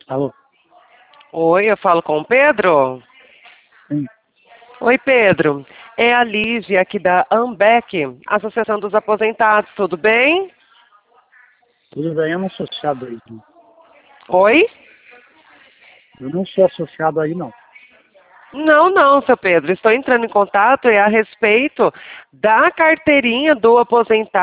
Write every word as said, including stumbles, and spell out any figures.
Alô? Oi, eu falo com o Pedro? Sim. Oi, Pedro. É a Lígia aqui da AMBEC, Associação dos Aposentados, tudo bem? Tudo bem, eu não sou associado aí. Não. Oi? Eu não sou associado aí, não. Não, não, seu Pedro. Estou entrando em contato é a respeito da carteirinha do aposentado.